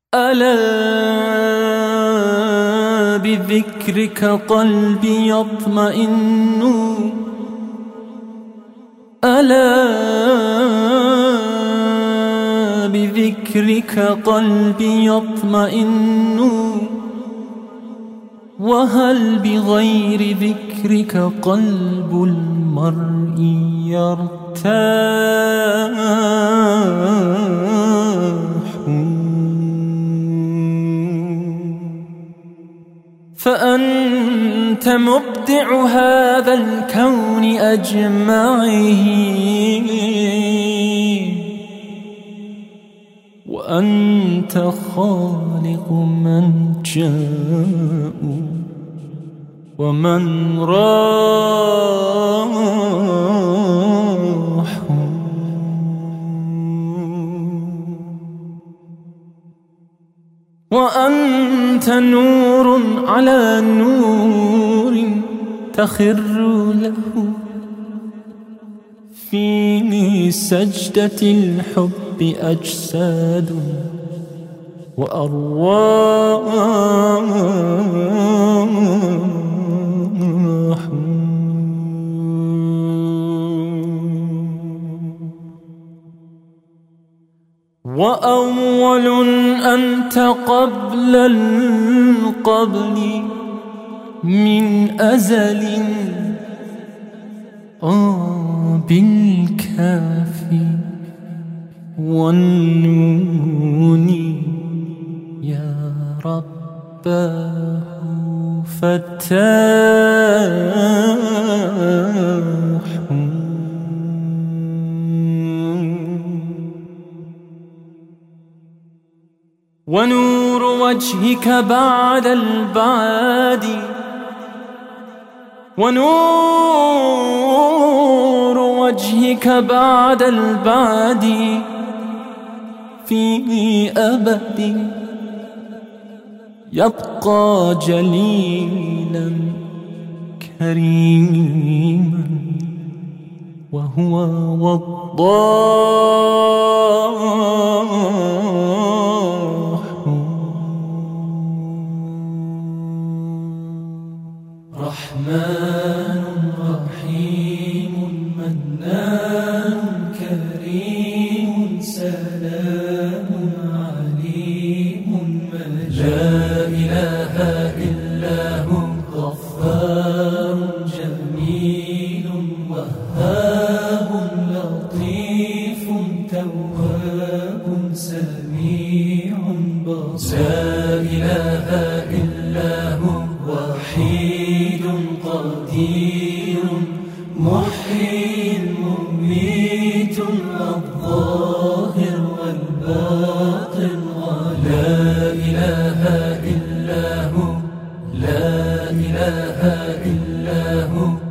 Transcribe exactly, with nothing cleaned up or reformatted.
ألا بذكرك قلبي يطمئن، ألا بذكرك قلبي يطمئن، وهل بغير ذكرك قلب المرء يرتاح؟ فأنت مبدع هذا الكون أجمعه، وأنت خالق من جاء ومن راح. وأنت نور على نور تخر له في سجدة الحب أجساد وأرواح. وأول أنت قبل القبل من أزل، آه بالكاف والنون يا رباه فتاح. ونور وجهك بعد البعد، ونور وجهك بعد البعد في أبد يبقى جليلا كريما، وهو وضاح. رحمن رحيم منان كريم سلام عليم مجيد، لا إله إلا هو غفار جميل وهاب لطيف تواب سميع بصير، لا إله إلا هو وحيد قدير محيي مميت الظاهر والباطن، لا إله إلا هو، لا إله إلا هو.